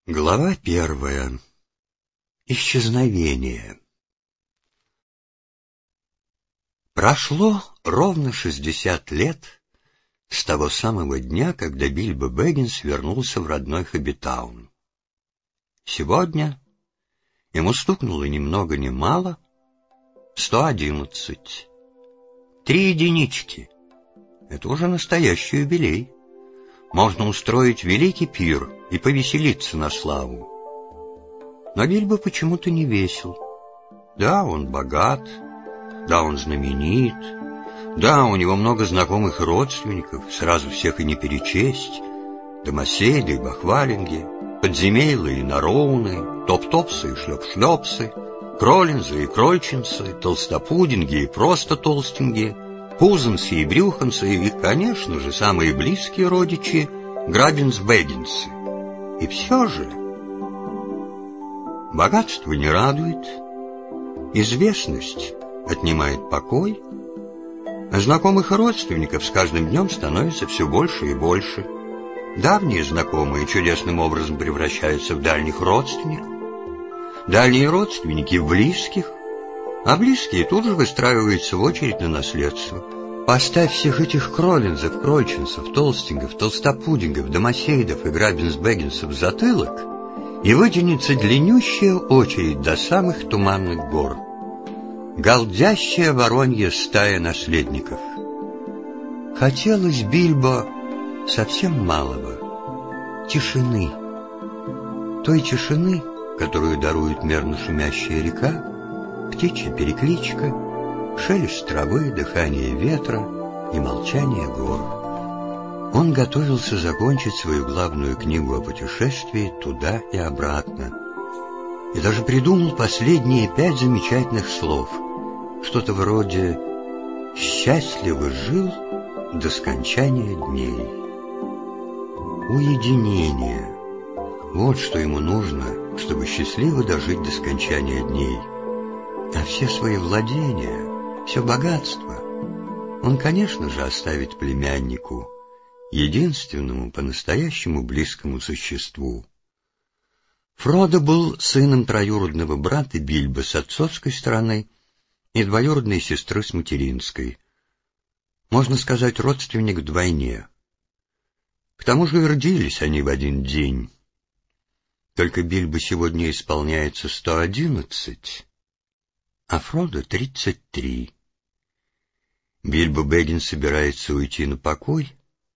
Глава 1. Исчезновение. Прошло ровно 60 лет с того самого дня, когда Бильбо Бэггинс вернулся в родной Хоббитаун. Сегодня ему стукнуло ни много ни мало 111. 3 единички. Это уже настоящий юбилей. Можно устроить великий пир и повеселиться на славу. Но Бильбо почему-то не весел. Да, он богат, да, он знаменит, да, у него много знакомых и родственников, сразу всех и не перечесть. Домосейды и бахвалинги, подземейлы и нароуны, топ-топсы и шлеп-шлепсы, кролинзы и крольчинцы, толстопудинги и просто толстинги, пузанцы и брюханцы и, конечно же, самые близкие родичи Граббинс-Бэггинсы. И все же богатство не радует, известность отнимает покой, а знакомых и родственников с каждым днем становится все больше и больше. Давние знакомые чудесным образом превращаются в дальних родственников, дальние родственники в близких, а близкие тут же выстраиваются в очередь на наследство. Поставь всех этих кролинзов, крольчинцев, толстингов, толстопудингов, домосейдов и Граббинс-Бэггинсов в затылок, и вытянется длиннющая очередь до самых туманных гор. Галдящая воронья стая наследников. Хотелось Бильбо совсем малого — тишины. Той тишины, которую дарует мерно шумящая река, птичья перекличка, шелест травы, дыхание ветра и молчание гор. Он готовился закончить свою главную книгу о путешествии туда и обратно. И даже придумал последние 5 замечательных слов. Что-то вроде «счастливо жил до скончания дней». Уединение. Вот что ему нужно, чтобы счастливо дожить до скончания дней. А все свои владения, все богатство он, конечно же, оставит племяннику, единственному по-настоящему близкому существу. Фродо был сыном троюродного брата Бильбо с отцовской стороны и двоюродной сестры с материнской. Можно сказать, родственник вдвойне. К тому же и родились они в один день. Только Бильбо сегодня исполняется 111, а Фродо 33. Бильбо Бэггинс собирается уйти на покой,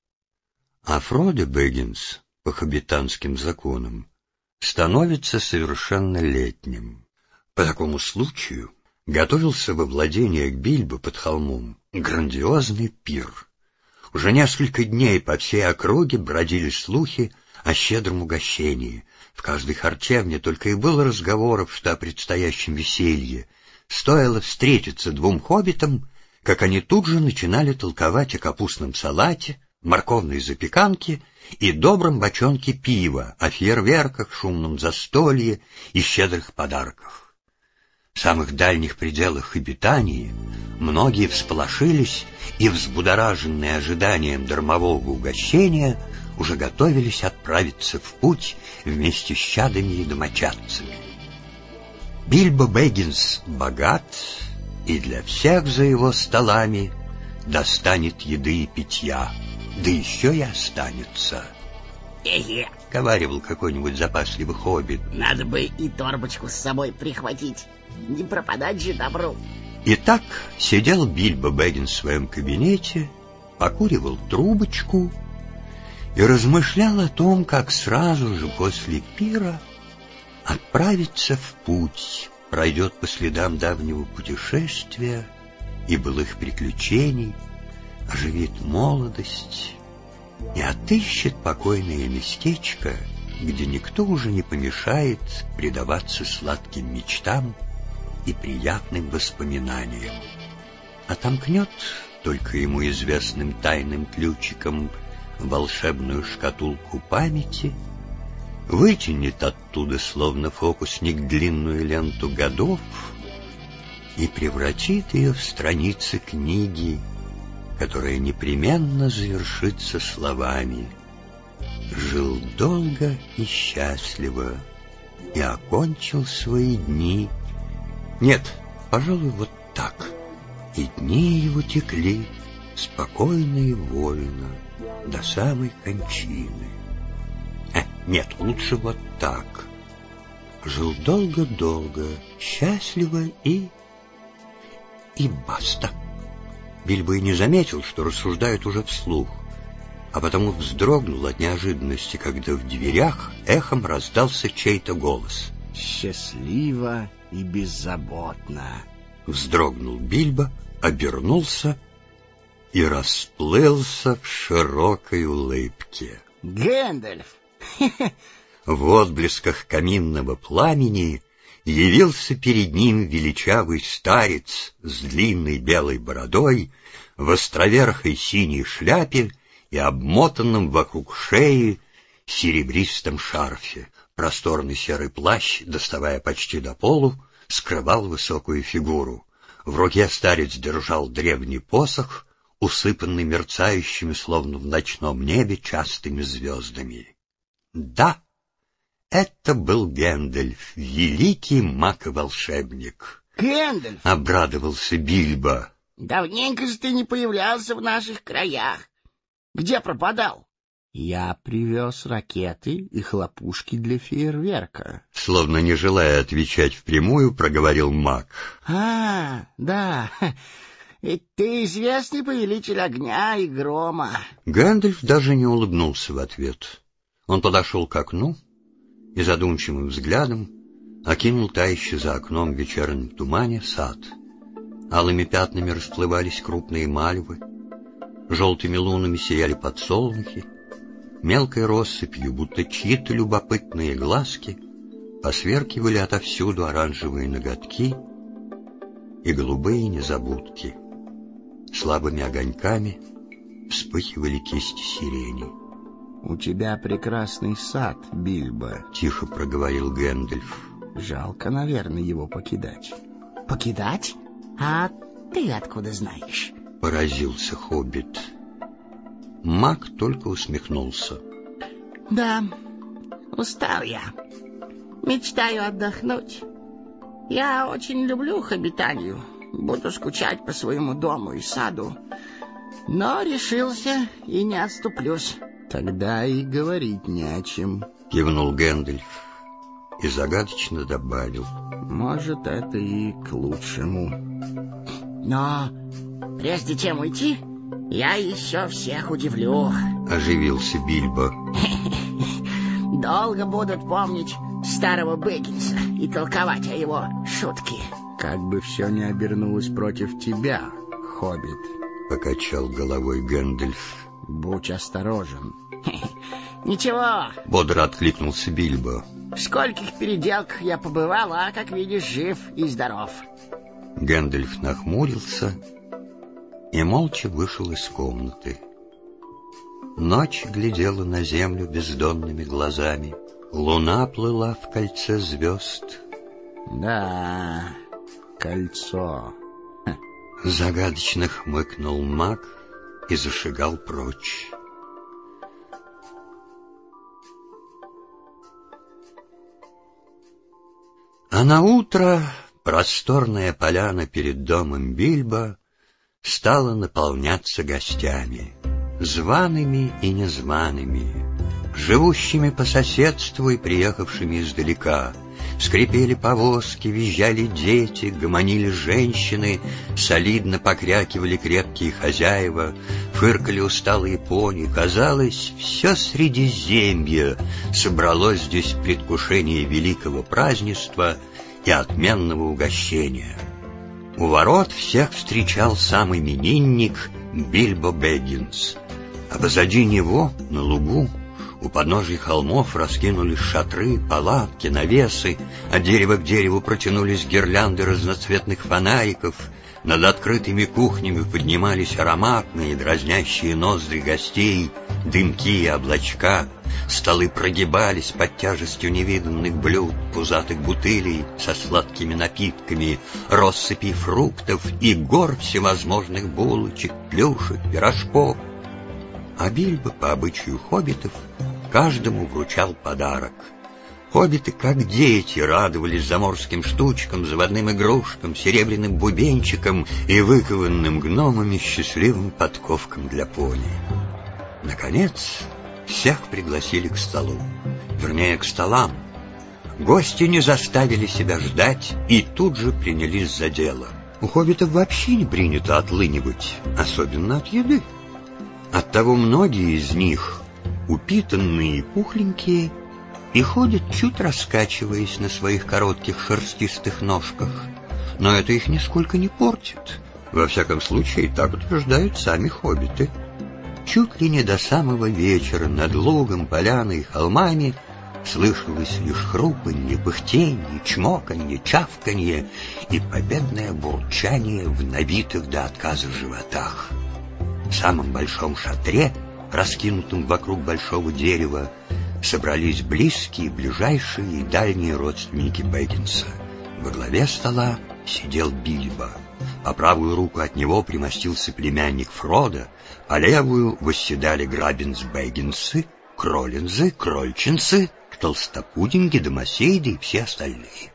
а Фродо Бэггинс, по хоббитанским законам, становится совершеннолетним. По такому случаю готовился во владениях Бильбо под холмом грандиозный пир. Уже несколько дней по всей округе бродили слухи о щедром угощении. В каждой харчевне только и было разговоров, что о предстоящем веселье. Стоило встретиться 2 хоббитам, как они тут же начинали толковать о капустном салате, морковной запеканке и добром бочонке пива, о фейерверках, шумном застолье и щедрых подарках. В самых дальних пределах обитания многие всполошились и, взбудораженные ожиданием дармового угощения, уже готовились отправиться в путь вместе с чадами и домочадцами. Бильбо Бэггинс богат, и для всех за его столами достанет еды и питья, да еще и останется. Хе-хе, — говаривал какой-нибудь запасливый хоббит. надо бы и торбочку с собой прихватить, не пропадать же добру. Итак, сидел Бильбо Бэггинс в своем кабинете, покуривал трубочку и размышлял о том, как сразу же после пира отправиться в путь, пройдет по следам давнего путешествия и былых приключений, оживит молодость и отыщет покойное местечко, где никто уже не помешает предаваться сладким мечтам и приятным воспоминаниям. Отомкнет только ему известным тайным ключиком волшебную шкатулку памяти, вытянет оттуда, словно фокусник, длинную ленту годов и превратит ее в страницы книги, которая непременно завершится словами: жил долго и счастливо и окончил свои дни. Нет, пожалуй, вот так. И дни его текли спокойно и вольно до самой кончины. Нет, лучше вот так. Жил долго-долго, счастливо и баста. Бильбо и не заметил, что рассуждает уже вслух, а потому вздрогнул от неожиданности, когда в дверях эхом раздался чей-то голос. «Счастливо и беззаботно!» Вздрогнул Бильбо, обернулся и расплылся в широкой улыбке. «Гэндальф!» В отблесках каминного пламени явился перед ним величавый старец с длинной белой бородой, в островерхой синей шляпе и обмотанном вокруг шеи серебристом шарфе. Просторный серый плащ, доставая почти до полу, скрывал высокую фигуру. В руке старец держал древний посох, усыпанный мерцающими, словно в ночном небе, частыми звездами. Да, это был Гэндальф, великий маг и волшебник. «Гэндальф!» — обрадовался Бильбо. Давненько же ты не появлялся в наших краях. Где пропадал? «Я привез ракеты и хлопушки для фейерверка». Словно не желая отвечать впрямую, проговорил маг. Да, ведь ты известный повелитель огня и грома». Гэндальф даже не улыбнулся в ответ. Он подошел к окну и задумчивым взглядом окинул тающий за окном в вечернем тумане сад. Алыми пятнами расплывались крупные мальвы, желтыми лунами сияли подсолнухи, мелкой россыпью, будто чьи-то любопытные глазки, посверкивали отовсюду оранжевые ноготки и голубые незабудки. Слабыми огоньками вспыхивали кисти сирени. «У тебя прекрасный сад, Бильбо», — тихо проговорил Гэндальф. «Жалко, наверное, его покидать». «Покидать? А ты откуда знаешь?» — поразился хоббит. Маг только усмехнулся. «Да, устал я. Мечтаю отдохнуть. Я очень люблю хоббитанию. Буду скучать по своему дому и саду. Но решился и не отступлюсь». «Тогда и говорить не о чем», — кивнул Гэндальф и загадочно добавил. «Может, это и к лучшему». «Но прежде чем уйти, я еще всех удивлю», — оживился Бильбо. «Долго будут помнить старого Бэггинса и толковать о его шутке». «Как бы все не обернулось против тебя, хоббит», — покачал головой Гэндальф. «Будь осторожен». «Ничего», — бодро откликнулся Бильбо. «В скольких переделках я побывал, а, как видишь, жив и здоров». Гэндальф нахмурился и молча вышел из комнаты. Ночь глядела на землю бездонными глазами. Луна плыла в кольце звезд. «Да, кольцо». Загадочно хмыкнул маг и зашагал прочь. А наутро просторная поляна перед домом Бильбо стала наполняться гостями, зваными и незваными, живущими по соседству и приехавшими издалека. Скрипели повозки, визжали дети, гомонили женщины, солидно покрякивали крепкие хозяева, фыркали усталые пони. Казалось, все Средиземье собралось здесь в предвкушении великого празднества и отменного угощения. У ворот всех встречал сам именинник Бильбо Бэггинс, а позади него, на лугу, у подножия холмов раскинулись шатры, палатки, навесы, от дерева к дереву протянулись гирлянды разноцветных фонариков, над открытыми кухнями поднимались ароматные, дразнящие ноздри гостей, дымки и облачка, столы прогибались под тяжестью невиданных блюд, пузатых бутылей со сладкими напитками, россыпи фруктов и гор всевозможных булочек, плюшек, пирожков. А Бильбо, по обычаю хоббитов, каждому вручал подарок. Хоббиты, как дети, радовались заморским штучкам, заводным игрушкам, серебряным бубенчикам и выкованным гномами счастливым подковкам для пони. Наконец, всех пригласили к столу, вернее, к столам. Гости не заставили себя ждать и тут же принялись за дело. У хоббитов вообще не принято отлынивать, особенно от еды. Оттого многие из них, упитанные и пухленькие, и ходят, чуть раскачиваясь на своих коротких шерстистых ножках. Но это их нисколько не портит. Во всяком случае, так утверждают сами хоббиты. Чуть ли не до самого вечера над лугом, поляной и холмами слышалось лишь хрупанье, пыхтенье, чмоканье, чавканье и победное бурчание в набитых до отказа животах. В самом большом шатре, раскинутом вокруг большого дерева, собрались близкие, ближайшие и дальние родственники Бэггинса. Во главе стола сидел Бильбо. По правую руку от него примостился племянник Фродо, по левую восседали Граббинс-Бэггинсы, Кроллинзы, Крольчинсы, Толстопудинги, Домосейды и все остальные.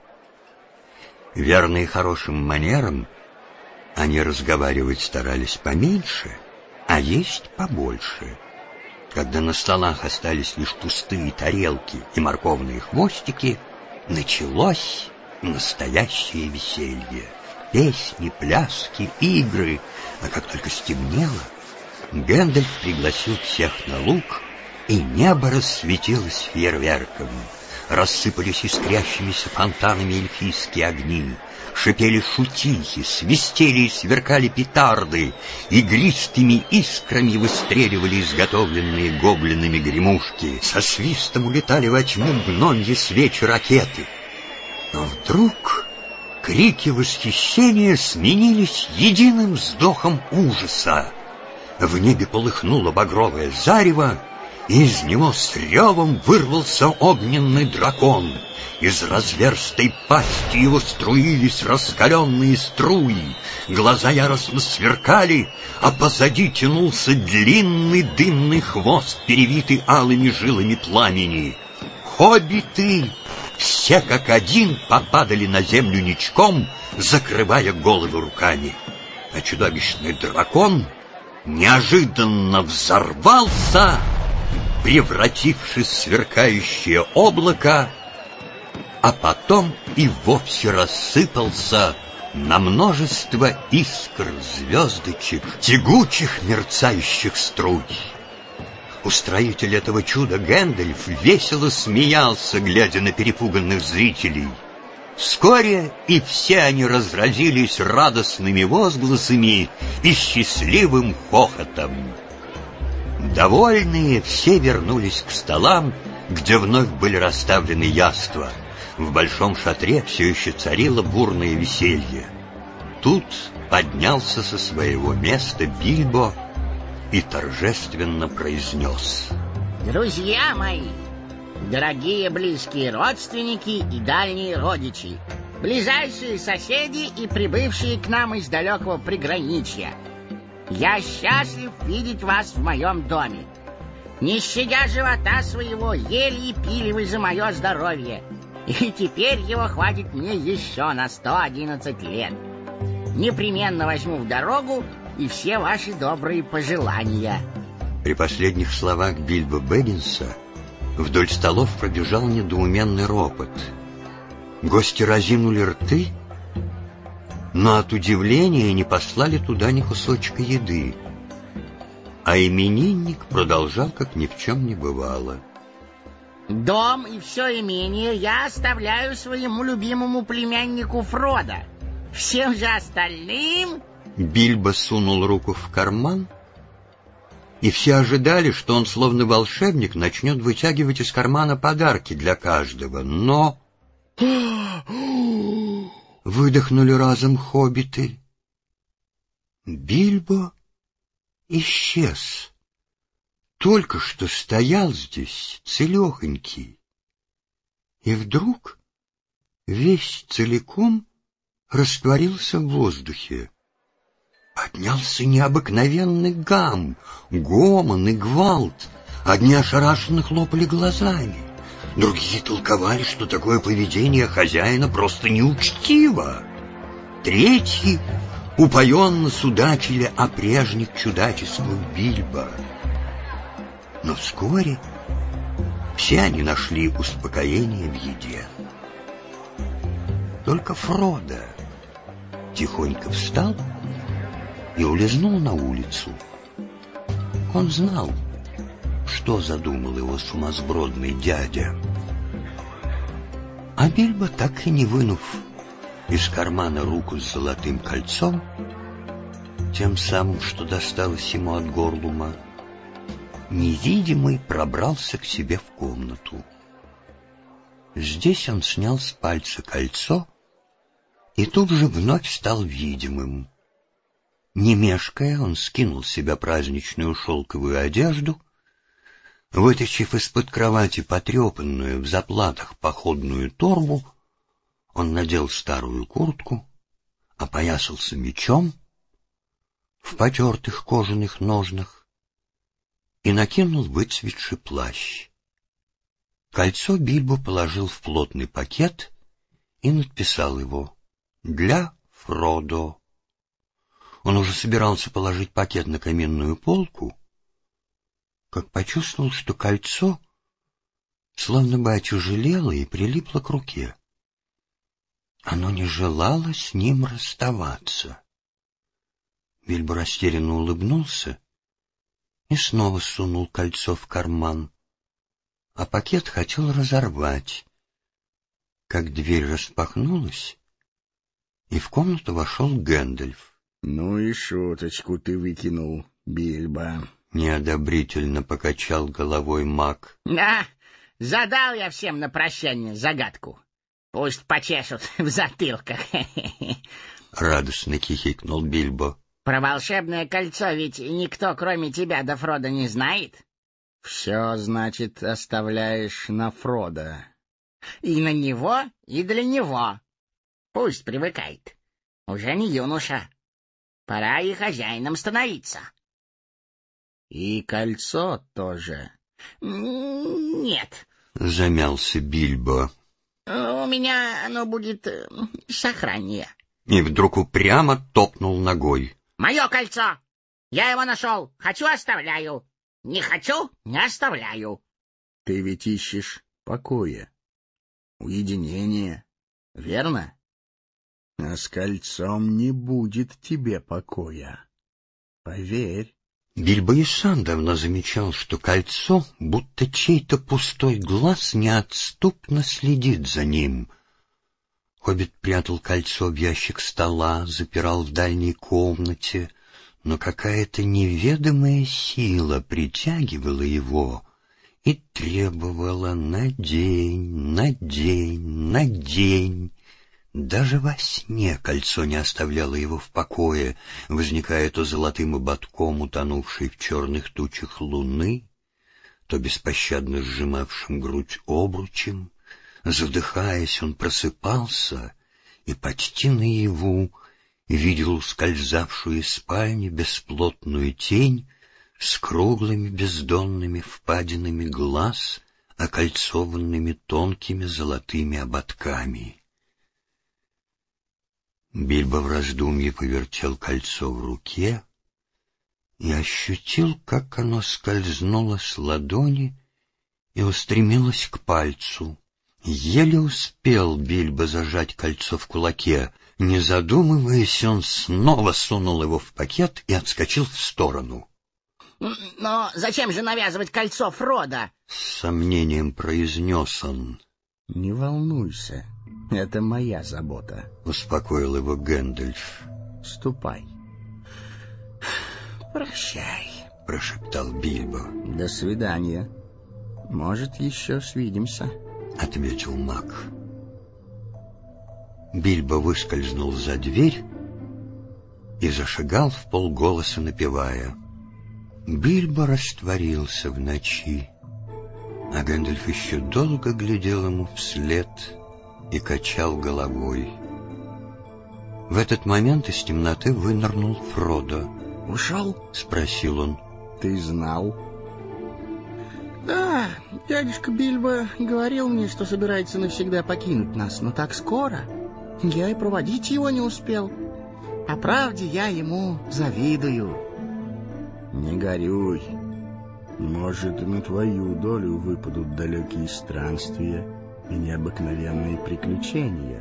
Верные хорошим манерам, они разговаривать старались поменьше, а есть побольше. Когда на столах остались лишь пустые тарелки и морковные хвостики, началось настоящее веселье. Песни, пляски, игры. А как только стемнело, Гэндальф пригласил всех на луг, и небо рассветилось фейерверком. Рассыпались искрящимися фонтанами эльфийские огни, шипели шутихи, свистели и сверкали петарды, игристыми искрами выстреливали изготовленные гоблинами гремушки, со свистом улетали во тьму гномьи свечи ракеты. Но вдруг крики восхищения сменились единым вздохом ужаса. В небе полыхнуло багровое зарево, и из него с ревом вырвался огненный дракон. Из разверстой пасти его струились раскаленные струи, глаза яростно сверкали, а позади тянулся длинный дымный хвост, перевитый алыми жилами пламени. Хоббиты все как один попадали на землю ничком, закрывая головы руками. А чудовищный дракон неожиданно взорвался, превратившись в сверкающее облако, а потом и вовсе рассыпался на множество искр, звездочек, тягучих мерцающих струй. Устроитель этого чуда Гэндальф весело смеялся, глядя на перепуганных зрителей. Вскоре и все они разразились радостными возгласами и счастливым хохотом. Довольные все вернулись к столам, где вновь были расставлены яства. В большом шатре все еще царило бурное веселье. Тут поднялся со своего места Бильбо и торжественно произнес: «Друзья мои, дорогие близкие родственники и дальние родичи, ближайшие соседи и прибывшие к нам из далекого приграничья, я счастлив видеть вас в моем доме. Не щадя живота своего, ели и пили вы за мое здоровье, и теперь его хватит мне еще на 111 лет. Непременно возьму в дорогу и все ваши добрые пожелания». При последних словах Бильбо Бэггинса вдоль столов пробежал недоуменный ропот. Гости разинули рты, но от удивления не послали туда ни кусочка еды. А именинник продолжал, как ни в чем не бывало: «Дом и все имение я оставляю своему любимому племяннику Фродо. Всем же остальным...» Бильбо сунул руку в карман, и все ожидали, что он, словно волшебник, начнет вытягивать из кармана подарки для каждого. Но... выдохнули разом хоббиты. Бильбо исчез. Только что стоял здесь целехонький. И вдруг весь целиком растворился в воздухе. Поднялся необыкновенный гам, гомон и гвалт. Одни ошарашенно хлопали глазами, другие толковали, что такое поведение хозяина просто неучтиво. Третьи упоенно судачили о прежних чудачествах Бильбо. Но вскоре все они нашли успокоение в еде. Только Фродо тихонько встал и улизнул на улицу. Он знал, что задумал его сумасбродный дядя. А Бильбо, так и не вынув из кармана руку с золотым кольцом, тем самым, что досталось ему от Горлума, невидимый пробрался к себе в комнату. Здесь он снял с пальца кольцо и тут же вновь стал видимым. Не мешкая, он скинул с себя праздничную шелковую одежду, вытащив из-под кровати потрепанную в заплатах походную торбу, он надел старую куртку, опоясался мечом в потертых кожаных ножнах и накинул выцветший плащ. Кольцо Бильбо положил в плотный пакет и надписал его «Для Фродо». Он уже собирался положить пакет на каминную полку, как почувствовал, что кольцо словно бы отяжелело и прилипло к руке. Оно не желало с ним расставаться. Бильбо растерянно улыбнулся и снова сунул кольцо в карман, а пакет хотел разорвать, как дверь распахнулась, и в комнату вошел Гэндальф. — Ну и шуточку ты выкинул, Бильбо. Неодобрительно покачал головой маг. — Да, задал я всем на прощание загадку. Пусть почешут в затылках. Радостно хихикнул Бильбо. — Про волшебное кольцо ведь никто, кроме тебя да Фродо, не знает? — Все, значит, оставляешь на Фродо. — И на него, и для него. Пусть привыкает. Уже не юноша. Пора и хозяином становиться. — И кольцо тоже? — Нет. — замялся Бильбо. — У меня оно будет сохраннее. И вдруг упрямо топнул ногой. — Мое кольцо! Я его нашел. Хочу — оставляю. Не хочу — не оставляю. — Ты ведь ищешь покоя, уединения, верно? А с кольцом не будет тебе покоя. Поверь. Бильбо и сам давно замечал, что кольцо, будто чей-то пустой глаз, неотступно следит за ним. Хоббит прятал кольцо в ящик стола, запирал в дальней комнате, но какая-то неведомая сила притягивала его и требовала надень, надень, надень. Даже во сне кольцо не оставляло его в покое, возникая то золотым ободком, утонувшей в черных тучах луны, то беспощадно сжимавшим грудь обручем. Задыхаясь, он просыпался и почти наяву видел ускользавшую из спальни бесплотную тень с круглыми бездонными впадинами глаз, окольцованными тонкими золотыми ободками. Бильбо в раздумье повертел кольцо в руке и ощутил, как оно скользнуло с ладони и устремилось к пальцу. Еле успел Бильбо зажать кольцо в кулаке. Не задумываясь, он снова сунул его в пакет и отскочил в сторону. — Но зачем же навязывать кольцо Фродо? — с сомнением произнес он. — Не волнуйся. Это моя забота. — успокоил его Гэндальф. — Ступай. — Прощай, — прошептал Бильбо. — До свидания. Может, еще свидимся, — ответил маг. Бильбо выскользнул за дверь и зашагал вполголоса, напевая. Бильбо растворился в ночи, а Гэндальф еще долго глядел ему вслед и качал головой. В этот момент из темноты вынырнул Фродо. — Ушел? — спросил он. — Ты знал? Да, дядюшка Бильбо говорил мне, что собирается навсегда покинуть нас, но так скоро. Я и проводить его не успел. По правде, я ему завидую. Не горюй. Может, и на твою долю выпадут далекие странствия и необыкновенные приключения.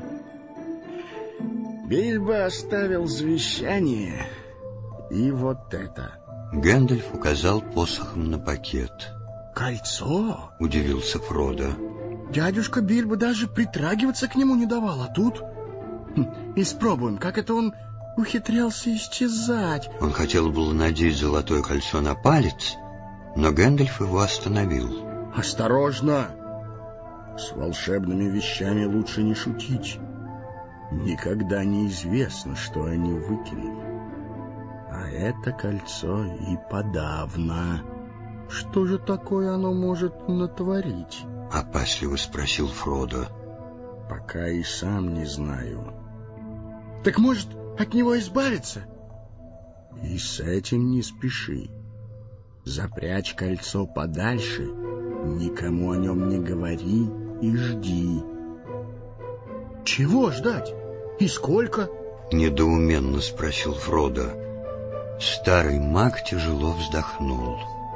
Бильбо оставил завещание, и вот это. Гэндальф указал посохом на пакет. Кольцо? Удивился Фродо. Дядюшка Бильбо даже притрагиваться к нему не давал, а тут... Испробуем, как это он ухитрялся исчезать. Он хотел было надеть золотое кольцо на палец, но Гэндальф его остановил. Осторожно! С волшебными вещами лучше не шутить. Никогда не известно, что они выкинут. А это кольцо и подавно. Что же такое оно может натворить? Опасливо спросил Фродо. Пока и сам не знаю. Так может, от него избавиться? И с этим не спеши. Запрячь кольцо подальше, никому о нем не говори и жди. Чего ждать? И сколько? Недоуменно спросил Фродо. Старый маг тяжело вздохнул.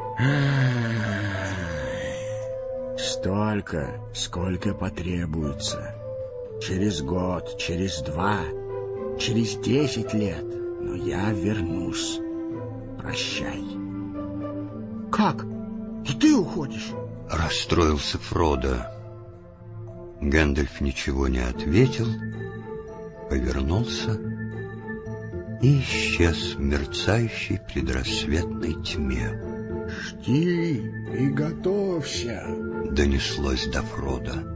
Столько, сколько потребуется. Через год, через 2, через 10 лет. Но я вернусь. Прощай. Как? И ты уходишь? Расстроился Фродо. Гэндальф ничего не ответил, повернулся и исчез в мерцающей предрассветной тьме. «Жди и готовься!» Донеслось до Фродо.